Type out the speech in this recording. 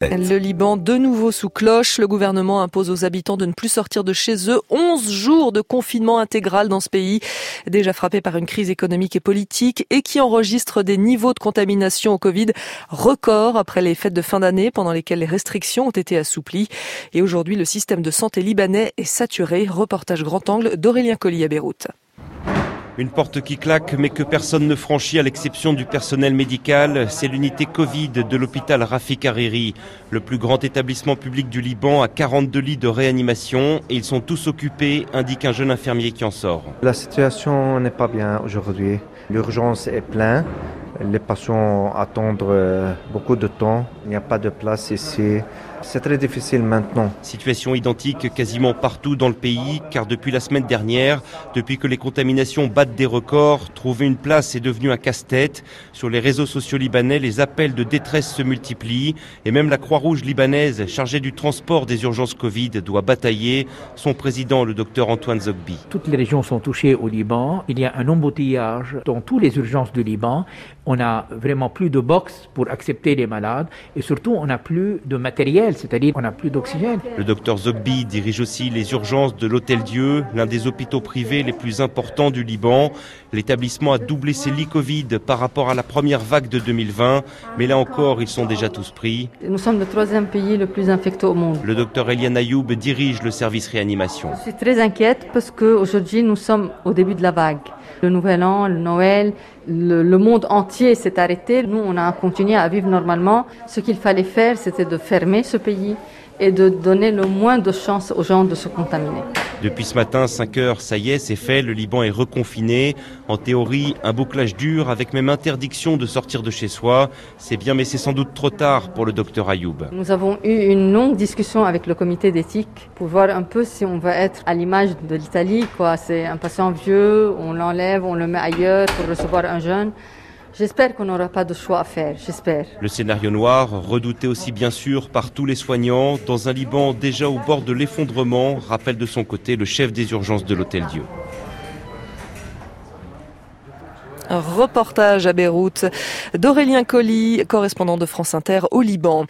Le Liban, de nouveau sous cloche. Le gouvernement impose aux habitants de ne plus sortir de chez eux. 11 jours de confinement intégral dans ce pays, déjà frappé par une crise économique et politique et qui enregistre des niveaux de contamination au Covid records après les fêtes de fin d'année pendant lesquelles les restrictions ont été assouplies. Et aujourd'hui, le système de santé libanais est saturé. Reportage grand angle d'Aurélien Colli à Beyrouth. Une porte qui claque mais que personne ne franchit à l'exception du personnel médical. C'est l'unité Covid de l'hôpital Rafik Hariri, le plus grand établissement public du Liban à 42 lits de réanimation. Et ils sont tous occupés, indique un jeune infirmier qui en sort. La situation n'est pas bien aujourd'hui. L'urgence est pleine. Les patients attendent beaucoup de temps. Il n'y a pas de place ici. C'est très difficile maintenant. Situation identique quasiment partout dans le pays, car depuis la semaine dernière, depuis que les contaminations battent des records, trouver une place est devenu un casse-tête. Sur les réseaux sociaux libanais, les appels de détresse se multiplient et même la Croix-Rouge libanaise, chargée du transport des urgences Covid, doit batailler. Son président, le docteur Antoine Zogby. Toutes les régions sont touchées au Liban. Il y a un embouteillage dans toutes les urgences du Liban. On n'a vraiment plus de box pour accepter les malades et surtout on n'a plus de matériel, c'est-à-dire on n'a plus d'oxygène. Le docteur Zogby dirige aussi les urgences de l'Hôtel-Dieu, l'un des hôpitaux privés les plus importants du Liban. L'établissement a doublé ses lits Covid par rapport à la première vague de 2020, mais là encore ils sont déjà tous pris. Nous sommes le 3e pays le plus infecté au monde. Le docteur Eliane Ayoub dirige le service réanimation. Je suis très inquiète parce qu'aujourd'hui nous sommes au début de la vague. Le Nouvel An, le Noël, le monde entier s'est arrêté. Nous, on a continué à vivre normalement. Ce qu'il fallait faire, c'était de fermer ce pays et de donner le moins de chances aux gens de se contaminer. Depuis ce matin, 5 heures, ça y est, c'est fait, le Liban est reconfiné. En théorie, un bouclage dur avec même interdiction de sortir de chez soi. C'est bien, mais c'est sans doute trop tard pour le docteur Ayoub. Nous avons eu une longue discussion avec le comité d'éthique pour voir un peu si on va être à l'image de l'Italie, quoi. C'est un patient vieux, on l'enlève, on le met ailleurs pour recevoir un jeune. J'espère qu'on n'aura pas de choix à faire, j'espère. Le scénario noir, redouté aussi bien sûr par tous les soignants, dans un Liban déjà au bord de l'effondrement, rappelle de son côté le chef des urgences de l'Hôtel-Dieu. Un reportage à Beyrouth d'Aurélien Colli, correspondant de France Inter au Liban.